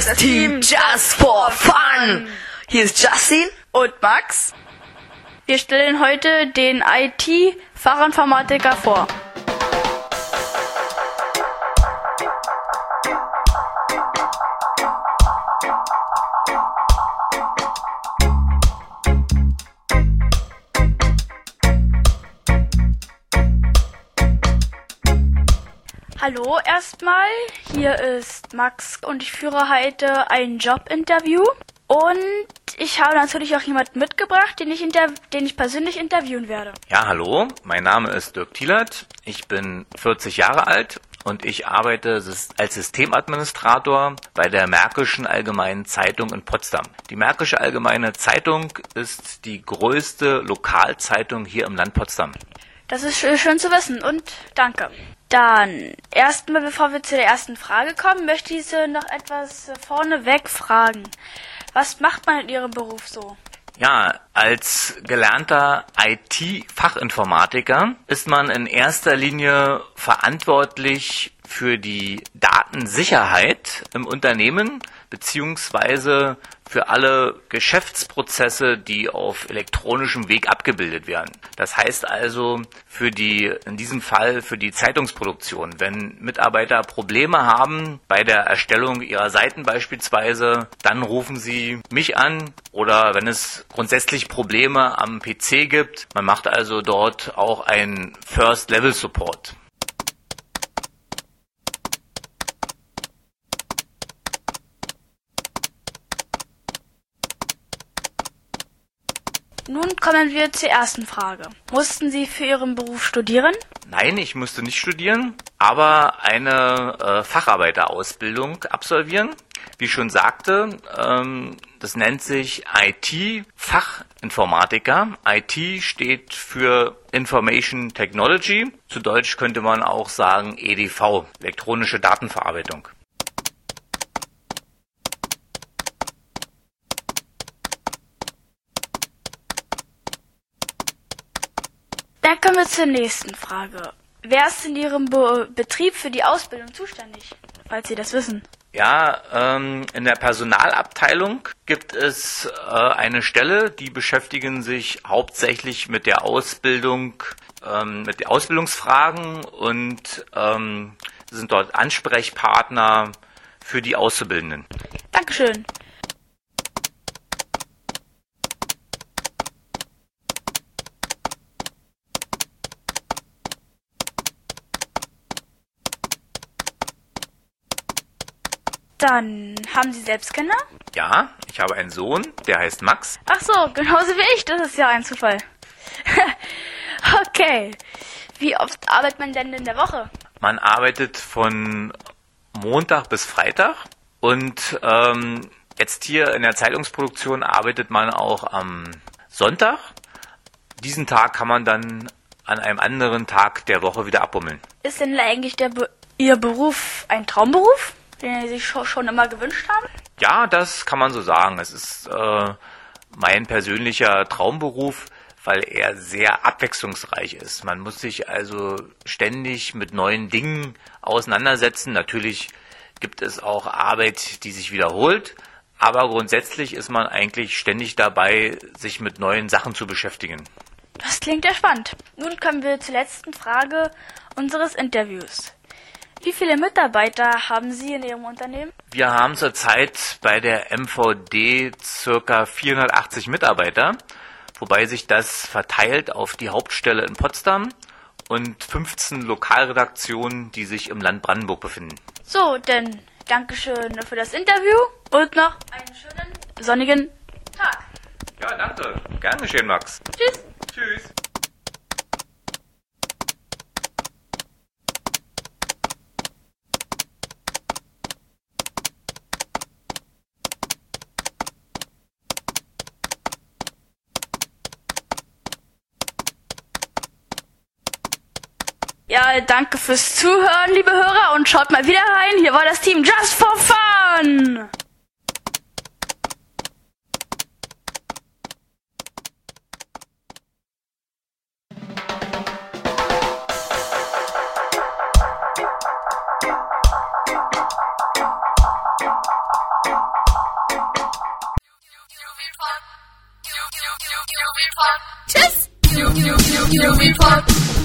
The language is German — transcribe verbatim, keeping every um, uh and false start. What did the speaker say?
das Team Just for Fun. Hier ist Justin und Max. Wir stellen heute den I T-Fachinformatiker vor. Hallo erstmal, hier ist Max und ich führe heute ein Jobinterview und ich habe natürlich auch jemanden mitgebracht, den ich, inter- den ich persönlich interviewen werde. Ja, hallo, mein Name ist Dirk Thielert, ich bin vierzig Jahre alt und ich arbeite als Systemadministrator bei der Märkischen Allgemeinen Zeitung in Potsdam. Die Märkische Allgemeine Zeitung ist die größte Lokalzeitung hier im Land Potsdam. Das ist schön zu wissen und danke. Dann, erstmal, bevor wir zu der ersten Frage kommen, möchte ich Sie noch etwas vorneweg fragen. Was macht man in Ihrem Beruf so? Ja, als gelernter I T-Fachinformatiker ist man in erster Linie verantwortlich für die Datensicherheit im Unternehmen beziehungsweise für alle Geschäftsprozesse, die auf elektronischem Weg abgebildet werden. Das heißt also für die, in diesem Fall für die Zeitungsproduktion. Wenn Mitarbeiter Probleme haben bei der Erstellung ihrer Seiten beispielsweise, dann rufen sie mich an, oder wenn es grundsätzlich Probleme am P C gibt, man macht also dort auch einen First-Level-Support. Nun kommen wir zur ersten Frage. Mussten Sie für Ihren Beruf studieren? Nein, ich musste nicht studieren, aber eine äh, Facharbeiterausbildung absolvieren. Wie ich schon sagte, ähm, das nennt sich I T-Fachinformatiker. I T steht für Information Technology. Zu Deutsch könnte man auch sagen E D V, elektronische Datenverarbeitung. Dann kommen wir zur nächsten Frage. Wer ist in Ihrem Be- Betrieb für die Ausbildung zuständig, falls Sie das wissen? Ja, ähm, in der Personalabteilung gibt es äh, eine Stelle, die beschäftigen sich hauptsächlich mit der Ausbildung, ähm, mit den Ausbildungsfragen und ähm, sind dort Ansprechpartner für die Auszubildenden. Dankeschön. Dann haben Sie selbst Kinder? Ja, ich habe einen Sohn, der heißt Max. Ach so, genauso wie ich, das ist ja ein Zufall. Okay, wie oft arbeitet man denn in der Woche? Man arbeitet von Montag bis Freitag und ähm, jetzt hier in der Zeitungsproduktion arbeitet man auch am Sonntag. Diesen Tag kann man dann an einem anderen Tag der Woche wieder abbummeln. Ist denn eigentlich der Be- Ihr Beruf ein Traumberuf, den Sie sich schon immer gewünscht haben? Ja, das kann man so sagen. Es ist äh, mein persönlicher Traumberuf, weil er sehr abwechslungsreich ist. Man muss sich also ständig mit neuen Dingen auseinandersetzen. Natürlich gibt es auch Arbeit, die sich wiederholt, aber grundsätzlich ist man eigentlich ständig dabei, sich mit neuen Sachen zu beschäftigen. Das klingt ja spannend. Nun kommen wir zur letzten Frage unseres Interviews. Wie viele Mitarbeiter haben Sie in Ihrem Unternehmen? Wir haben zurzeit bei der M V D ca. vierhundertachtzig Mitarbeiter, wobei sich das verteilt auf die Hauptstelle in Potsdam und fünfzehn Lokalredaktionen, die sich im Land Brandenburg befinden. So, denn Dankeschön für das Interview und noch einen schönen sonnigen Tag. Ja, danke. Gern geschehen, Max. Tschüss. Tschüss. Ja, danke fürs Zuhören, liebe Hörer, und schaut mal wieder rein. Hier war das Team Just for Fun. Thank you. Newbie-Pod. Tschüss. Newbie-Pod.